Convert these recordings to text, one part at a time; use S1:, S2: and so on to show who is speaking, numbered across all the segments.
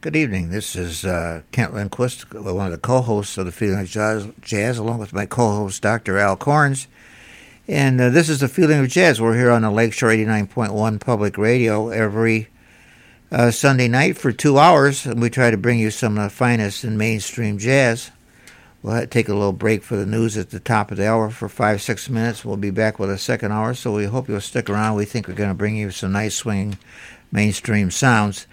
S1: Good evening. This is Kent Lindquist, one of the co-hosts of the Feeling of Jazz, along with my co-host, Dr. Al Corns. And this is the Feeling of Jazz. We're here on the Lakeshore 89.1 Public Radio every Sunday night for 2 hours, and we try to bring you some of the finest in mainstream jazz. We'll take a little break for the news at the top of the hour for 5-6 minutes. We'll be back with a second hour, so we hope you'll stick around. We think we're going to bring you some nice swinging mainstream sounds.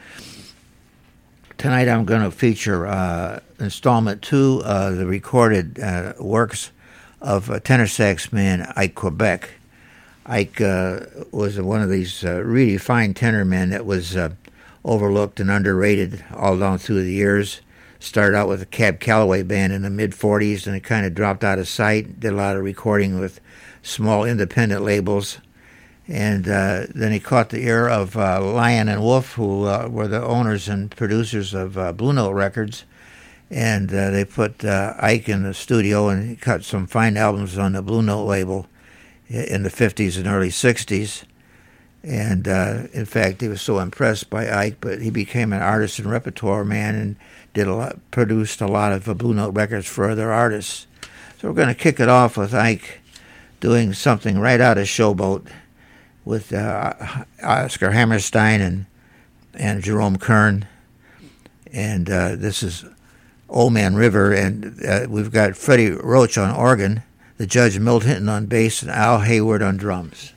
S1: Tonight I'm going to feature installment 2 of the recorded works of tenor sax man Ike Quebec. Ike was one of these really fine tenor men that was overlooked and underrated all down through the years. Started out with the Cab Calloway band in the mid-40s, and it kind of dropped out of sight. Did a lot of recording with small independent labels. And then he caught the ear of Lion and Wolf, who were the owners and producers of Blue Note Records. And they put Ike in the studio, and he cut some fine albums on the Blue Note label in the 50s and early 60s. And in fact, he was so impressed by Ike, but he became an artist and repertoire man and produced a lot of Blue Note records for other artists. So we're going to kick it off with Ike doing something right out of Showboat, with Oscar Hammerstein and Jerome Kern. And this is Old Man River, and we've got Freddie Roach on organ, the Judge Milt Hinton on bass, and Al Hayward on drums.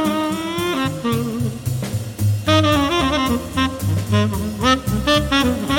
S2: Mm-hmm.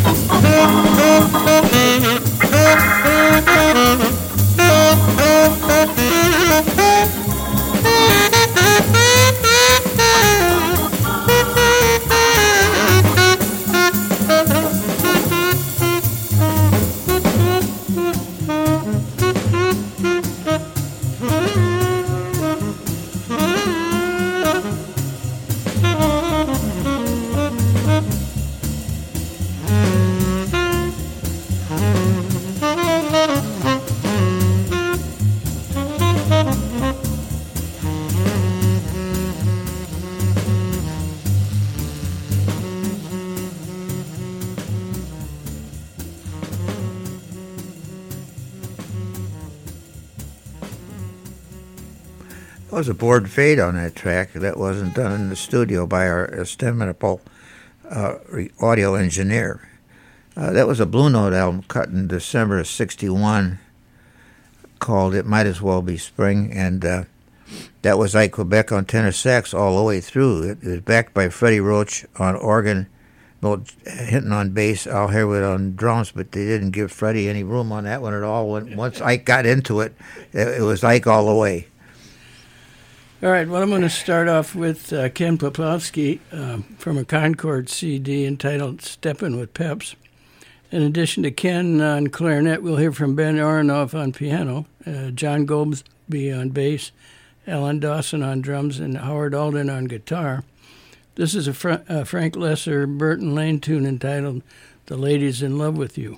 S1: There was a board fade on that track that wasn't done in the studio by our estimable audio engineer. That was a Blue Note album cut in December of '61 called It Might As Well Be Spring, and that was Ike Quebec on tenor sax all the way through. It was backed by Freddie Roach on organ, Milt Hinton on bass, Al Harewood on drums, but they didn't give Freddie any room on that one at all. Once Ike got into it, it was Ike all the way.
S2: All right, well, I'm going to start off with Ken Poplawski from a Concord CD entitled Steppin' with Peps. In addition to Ken on clarinet, we'll hear from Ben Aronoff on piano, John Goldsby on bass, Alan Dawson on drums, and Howard Alden on guitar. This is a Frank Lesser, Burton Lane tune entitled The Lady's in Love with You.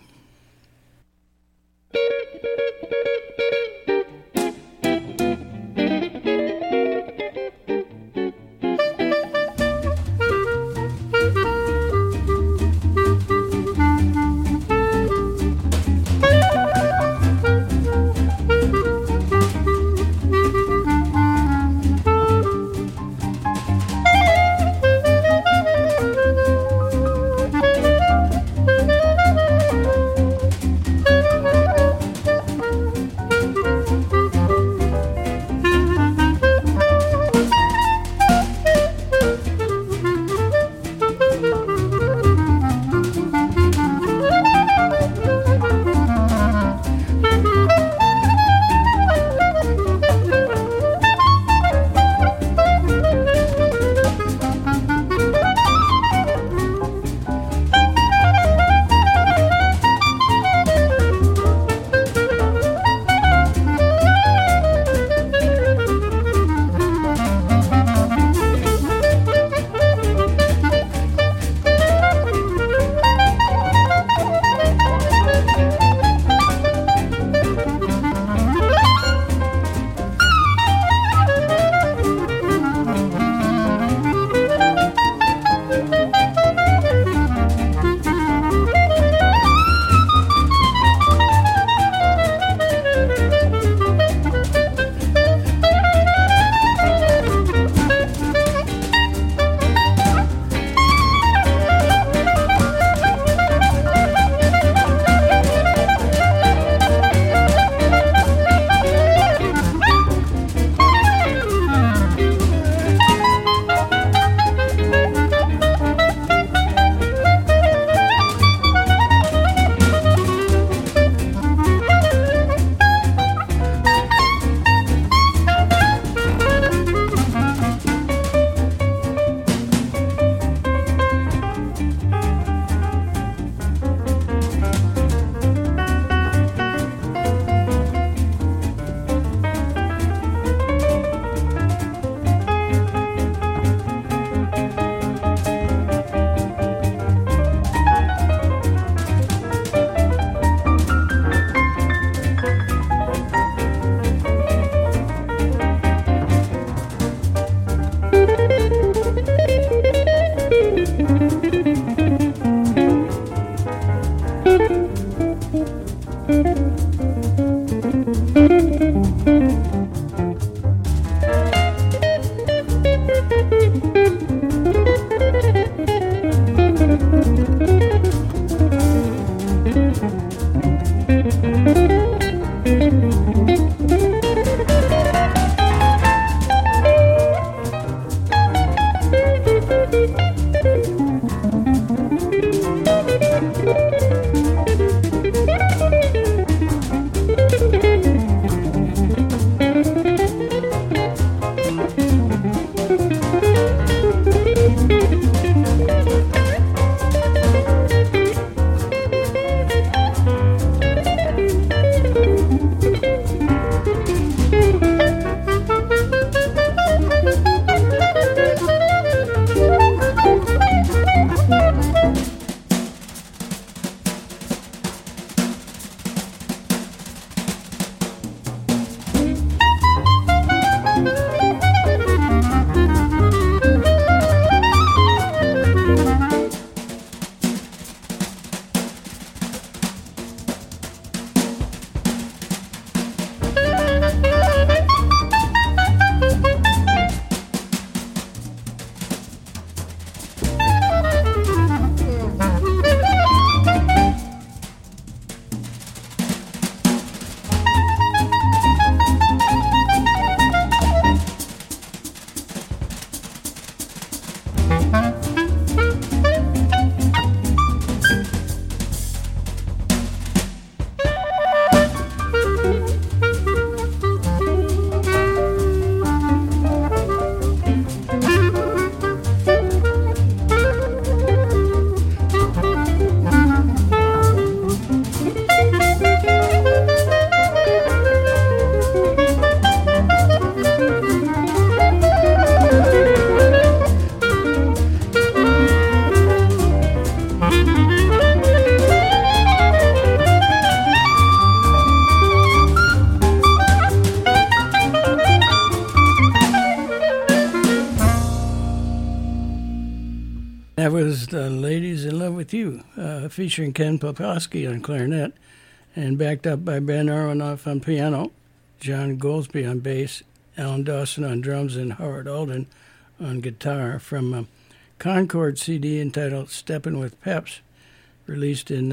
S2: That was The Ladies in Love with You, featuring Ken Poplawski on clarinet, and backed up by Ben Aronoff on piano, John Goldsby on bass, Alan Dawson on drums, and Howard Alden on guitar, from a Concord CD entitled Steppin' with Peps, released in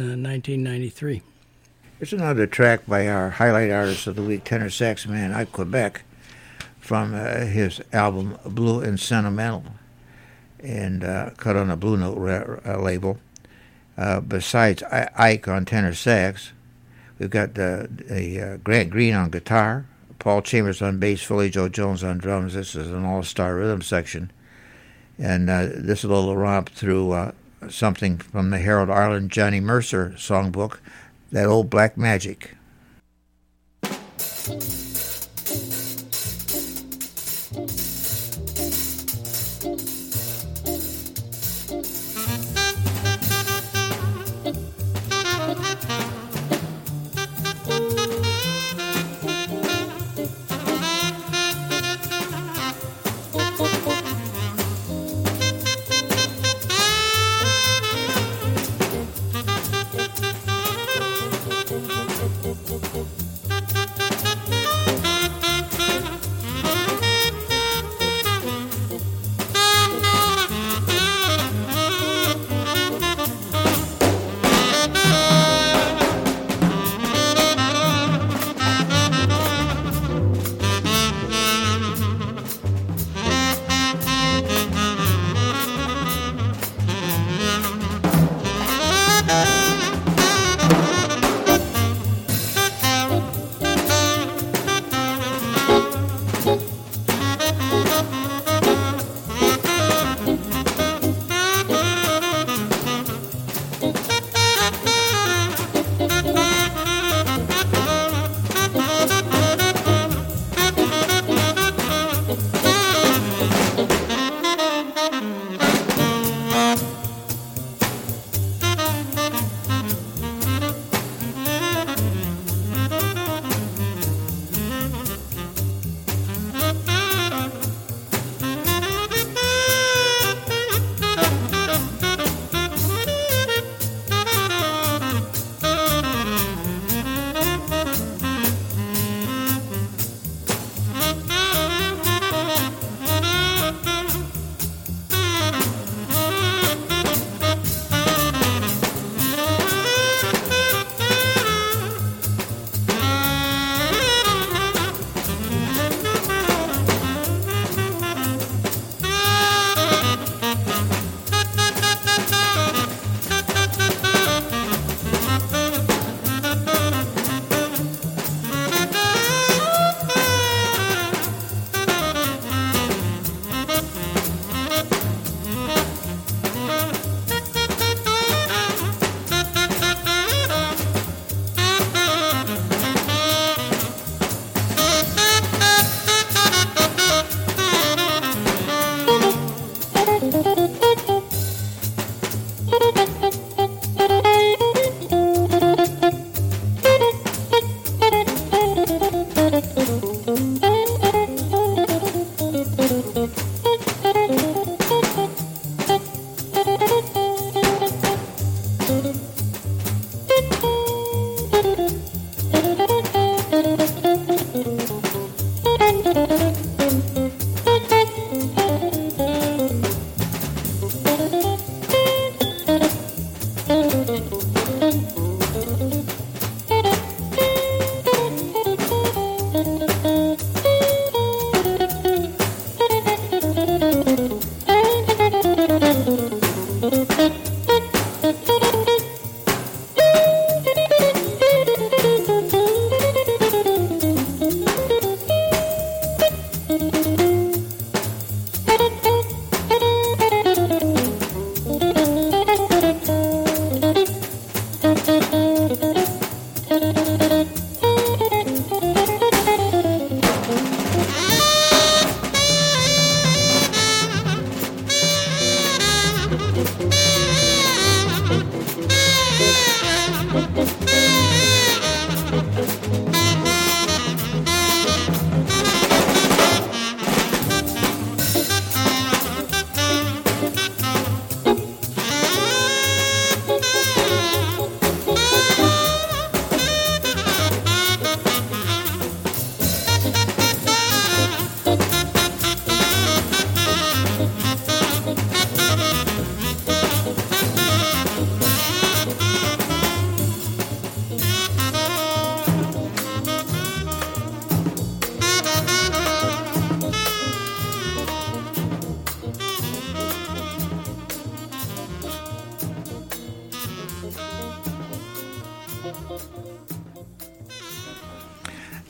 S2: 1993.
S1: Here's another track by our highlight artist of the week, tenor sax man Ike Quebec, from his album Blue and Sentimental, and cut on a Blue Note label. Besides Ike on tenor sax, we've got Grant Green on guitar, Paul Chambers on bass, Philly Joe Jones on drums. This is an all-star rhythm section. And this is a little romp through something from the Harold Arlen Johnny Mercer songbook, That Old Black Magic.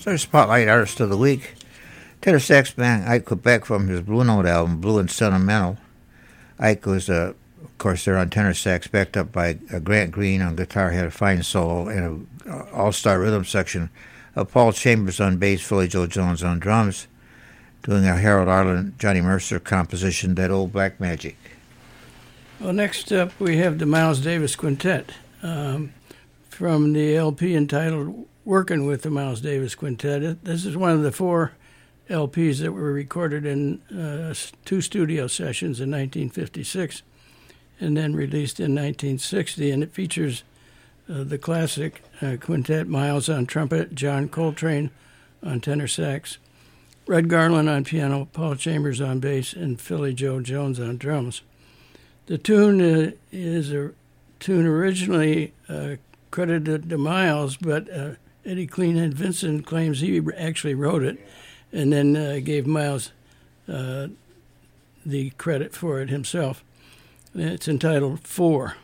S1: So our Spotlight Artist of the Week, tenor sax man Ike Quebec from his Blue Note album, Blue and Sentimental. Ike was, of course, there on tenor sax, backed up by Grant Green on guitar, had a fine solo, and an all-star rhythm section of Paul Chambers on bass, Philly Joe Jones on drums, doing a Harold Arlen, Johnny Mercer composition, That Old Black Magic.
S2: Well, next up we have the Miles Davis Quintet from the LP entitled Working with the Miles Davis Quintet. This is one of the 4 LPs that were recorded in 2 studio sessions in 1956 and then released in 1960, and it features the classic quintet, Miles on trumpet, John Coltrane on tenor sax, Red Garland on piano, Paul Chambers on bass, and Philly Joe Jones on drums. The tune is a tune originally credited to Miles, but Eddie Cleanhead Vincent claims he actually wrote it and then gave Miles the credit for it himself. It's entitled 4.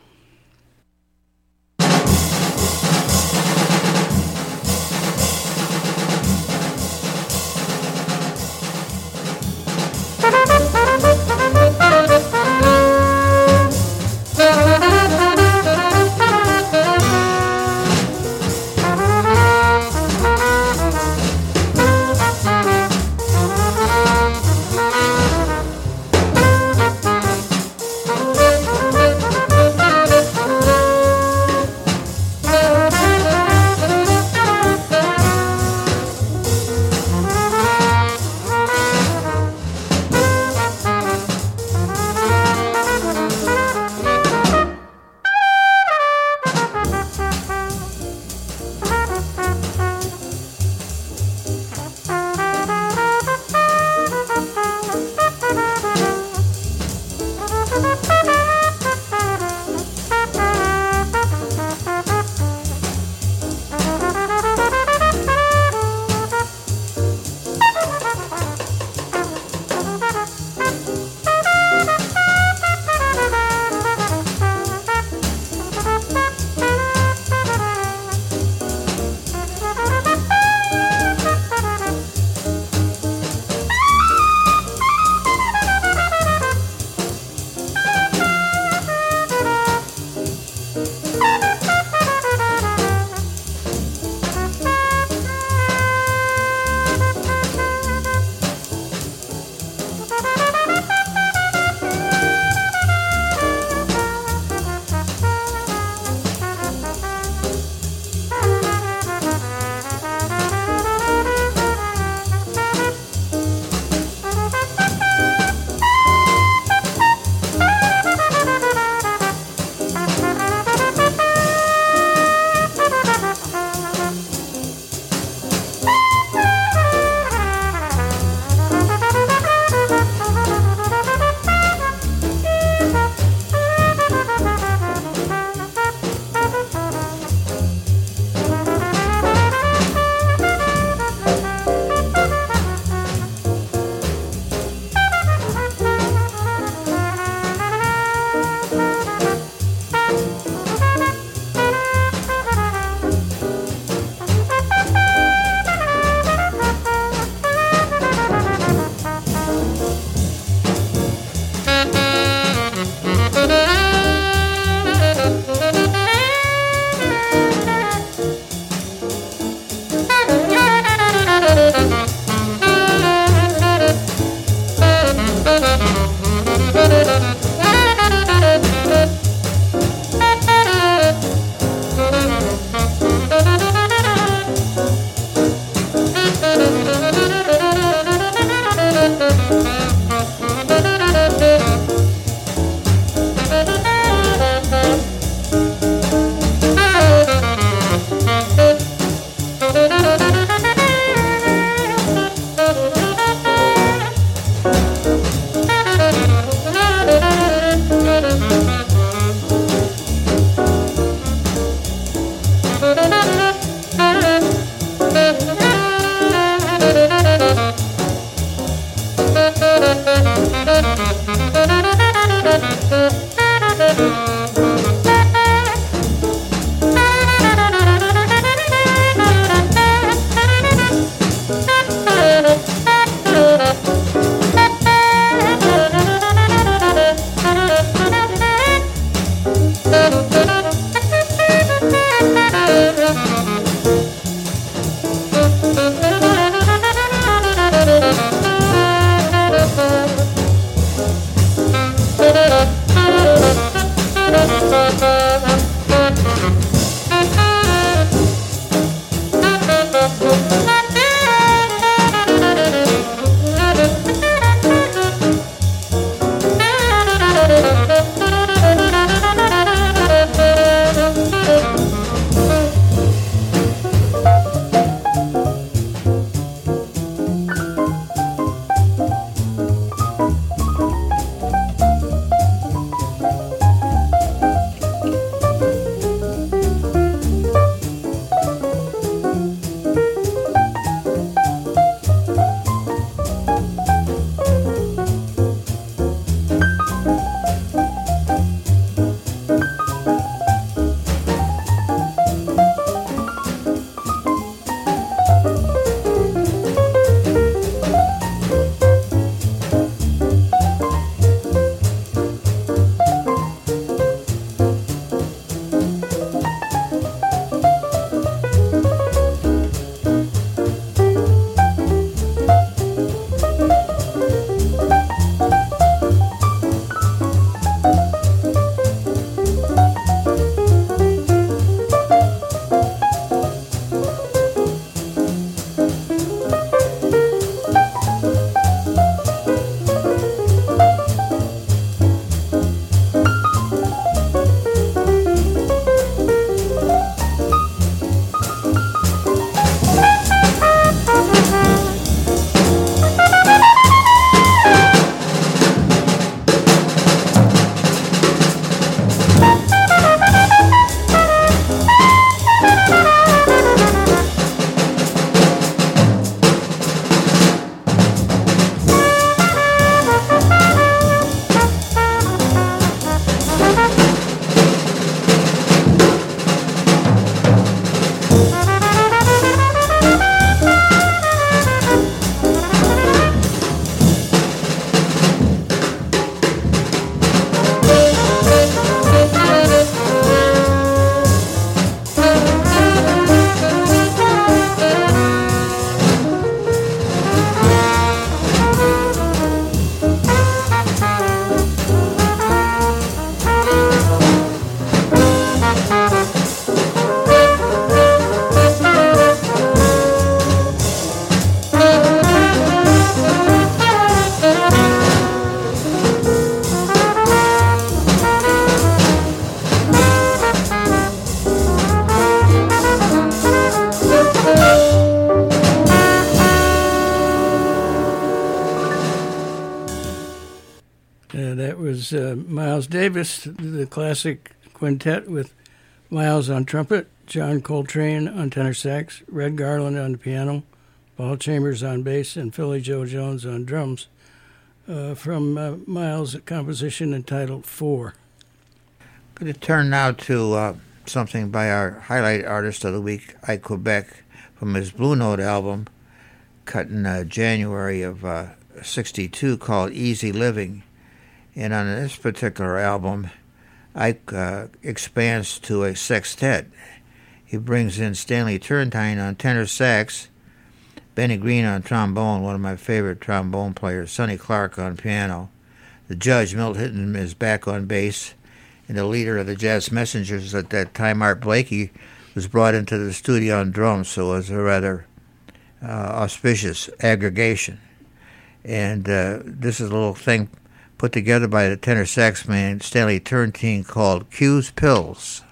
S2: That was Miles Davis, the classic quintet with Miles on trumpet, John Coltrane on tenor sax, Red Garland on the piano, Paul Chambers on bass, and Philly Joe Jones on drums, from Miles' composition entitled Four.
S1: I'm going to turn now to something by our highlight artist of the week, Ike Quebec, from his Blue Note album, cut in January of '62, called Easy Living. And on this particular album, Ike expands to a sextet. He brings in Stanley Turrentine on tenor sax, Benny Green on trombone, one of my favorite trombone players, Sonny Clark on piano. The judge, Milt Hinton, is back on bass, and the leader of the Jazz Messengers at that time, Art Blakey, was brought into the studio on drums, so it was a rather auspicious aggregation. And this is a little thing put together by the tenor sax man Stanley Turrentine called Q's Pills.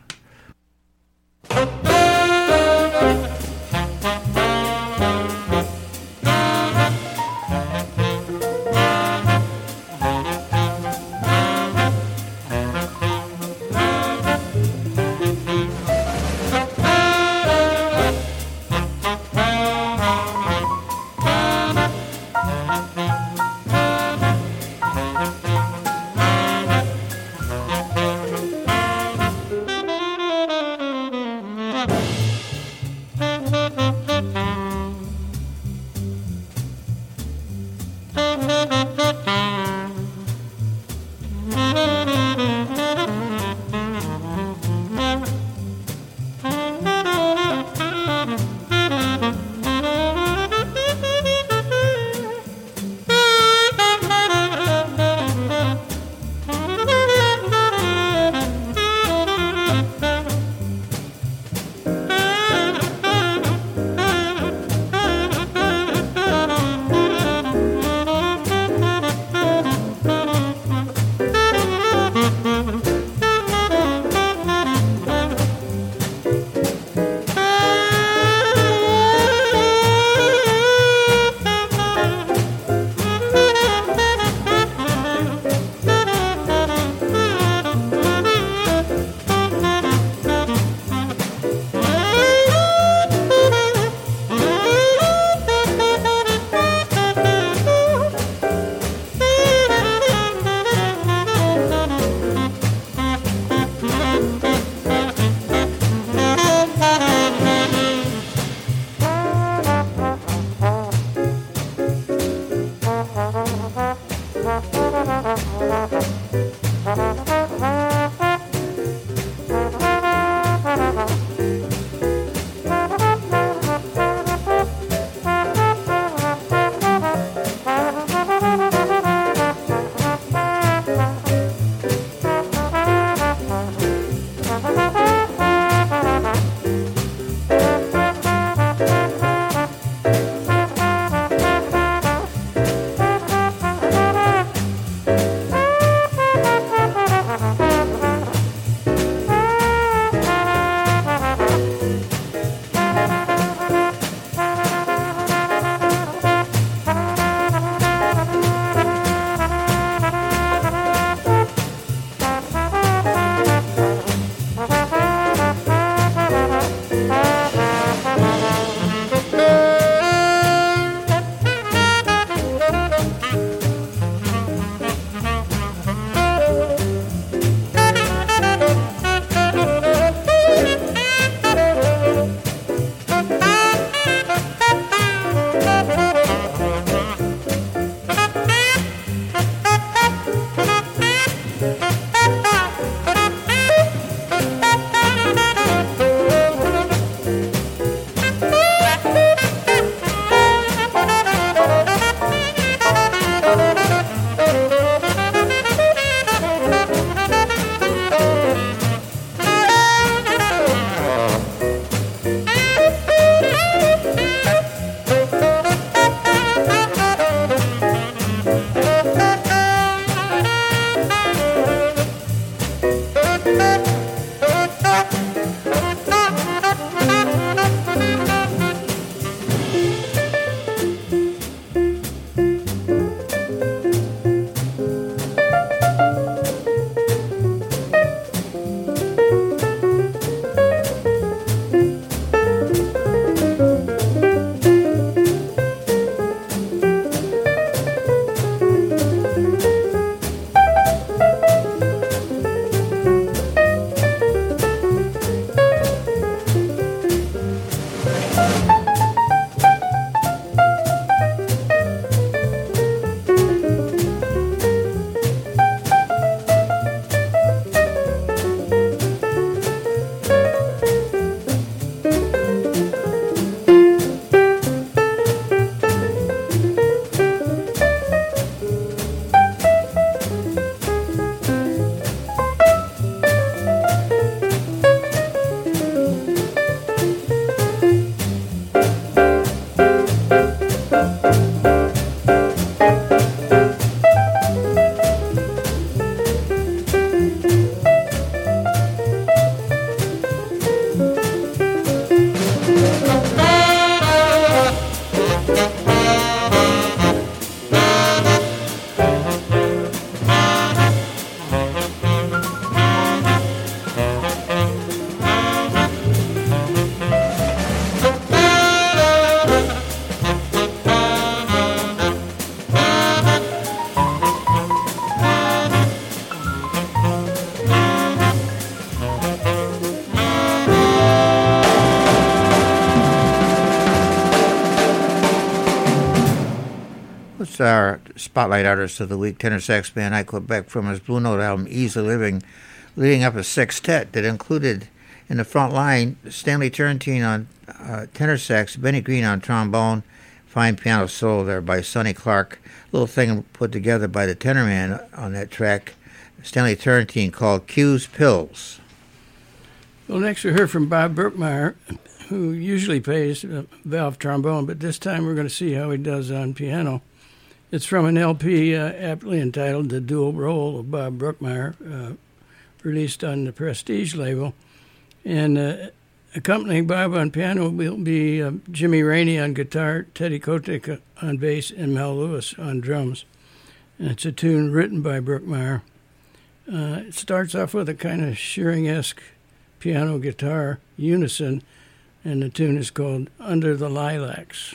S1: with our Spotlight Artist of the Week, tenor sax band Ike Quebec from his Blue Note album Easy Living, leading up a sextet that included in the front line Stanley Turrentine on tenor sax, Benny Green on trombone, fine piano solo there by Sonny Clark, little thing put together by the tenor man on that track, Stanley Turrentine, called Q's Pills.
S2: Well, next we heard from Bob Brookmeyer, who usually plays valve trombone, but this time we're going to see how he does on piano. It's from an LP aptly entitled The Dual Role of Bob Brookmeyer, released on the Prestige label. And accompanying Bob on piano will be Jimmy Rainey on guitar, Teddy Kotick on bass, and Mel Lewis on drums. And it's a tune written by Brookmeyer. It starts off with a kind of Shearing-esque piano-guitar unison, and the tune is called Under the Lilacs.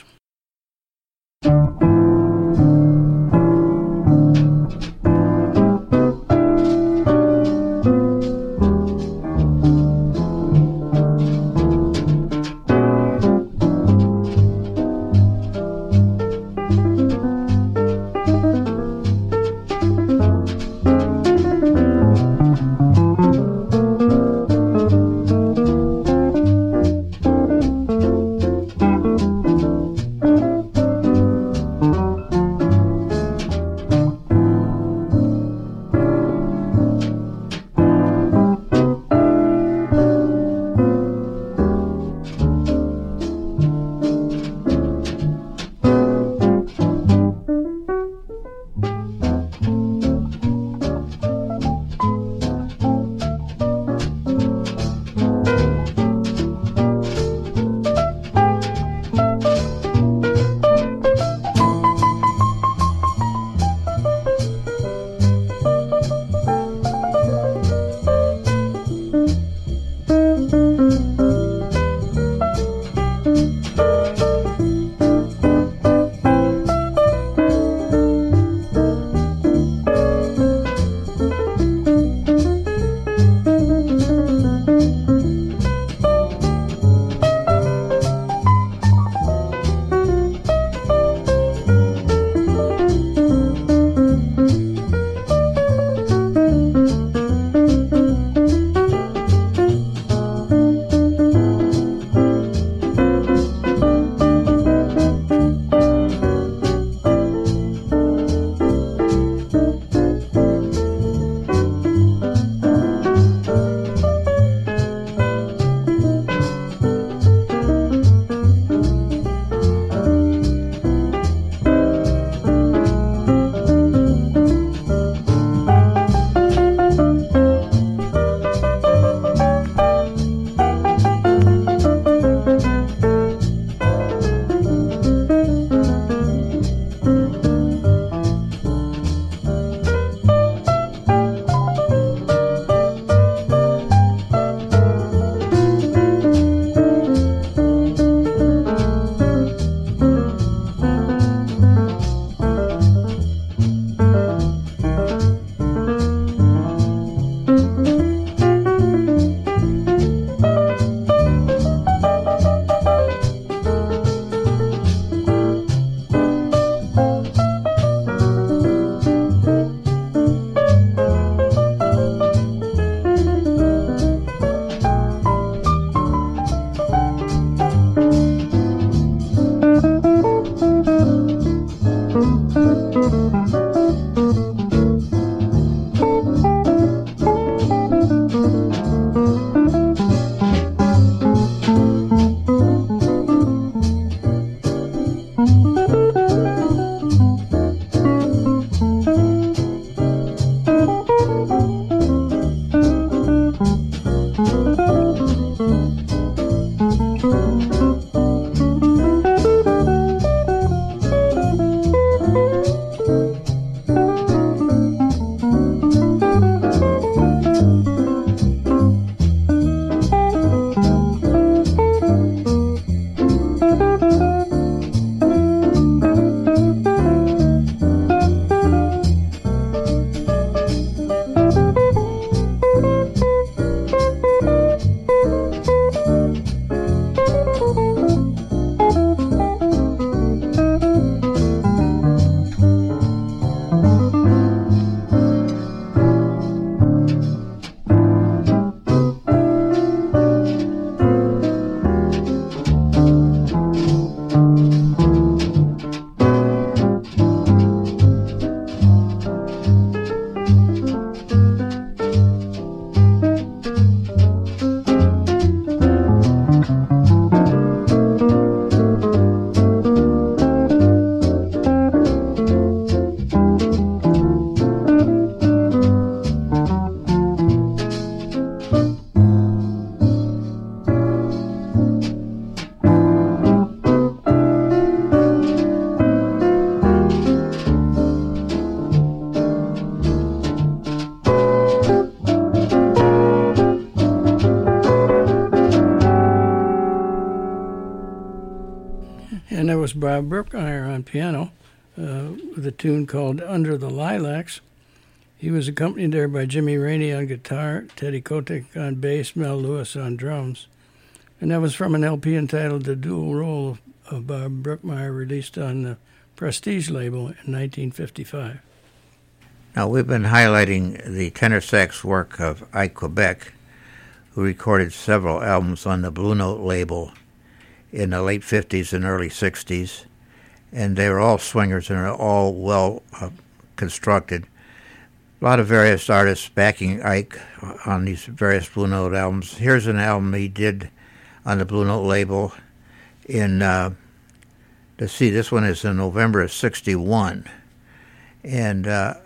S2: and that was Bob Brookmeyer on piano with a tune called Under the Lilacs. He was accompanied there by Jimmy Rainey on guitar, Teddy Kotick on bass, Mel Lewis on drums. And that was from an LP entitled The Dual Role of Bob Brookmeyer, released on the Prestige label in 1955.
S1: Now, we've been highlighting the tenor sax work of Ike Quebec, who recorded several albums on the Blue Note label in the late 50s and early 60s, and they were all swingers and are all well constructed. A lot of various artists backing Ike on these various Blue Note albums. Here's an album he did on the Blue Note label in, let's see, this one is in November of 61, and the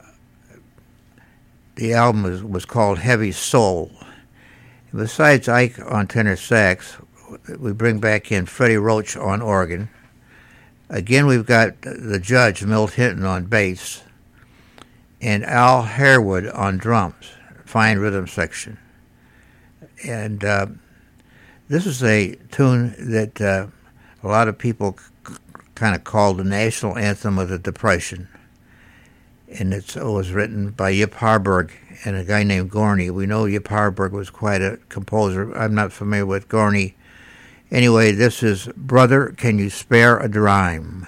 S1: album was called Heavy Soul. Besides Ike on tenor sax, we bring back in Freddie Roach on organ. Again, we've got the judge, Milt Hinton, on bass, and Al Harewood on drums, fine rhythm section. And this is a tune that a lot of people kind of called the national anthem of the Depression. And it was written by Yip Harburg and a guy named Gorney. We know Yip Harburg was quite a composer. I'm not familiar with Gorney. Anyway, this is Brother, Can You Spare a Dime?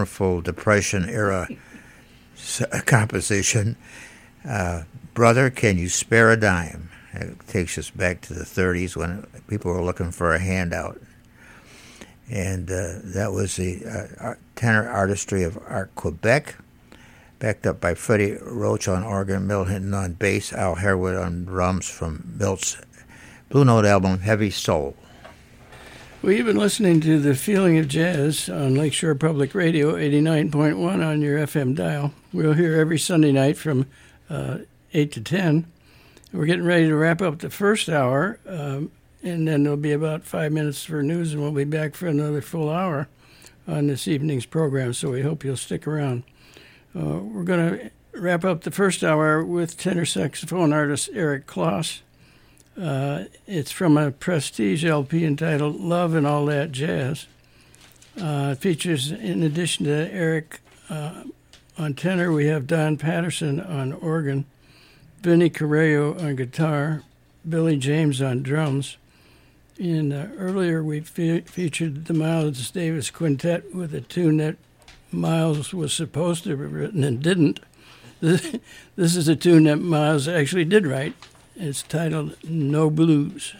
S1: wonderful Depression era composition, Brother, Can You Spare a Dime? It takes us back to the 30s when people were looking for a handout. And that was the tenor artistry of Art Quebec, backed up by Freddie Roach on organ, Milt Hinton on bass, Al Harewood on drums from Milt's Blue Note album, Heavy Soul.
S2: Well, you've been listening to The Feeling of Jazz on Lakeshore Public Radio, 89.1 on your FM dial. We'll hear every Sunday night from 8 to 10. We're getting ready to wrap up the first hour, and then there'll be about 5 minutes for news, and we'll be back for another full hour on this evening's program, so we hope you'll stick around. We're going to wrap up the first hour with tenor saxophone artist Eric Kloss. It's from a Prestige LP entitled Love and All That Jazz. It features, in addition to Eric on tenor, we have Don Patterson on organ, Vinny Correio on guitar, Billy James on drums. And earlier we featured the Miles Davis Quintet with a tune that Miles was supposed to have written and didn't. This is a tune that Miles actually did write. It's titled No Blues.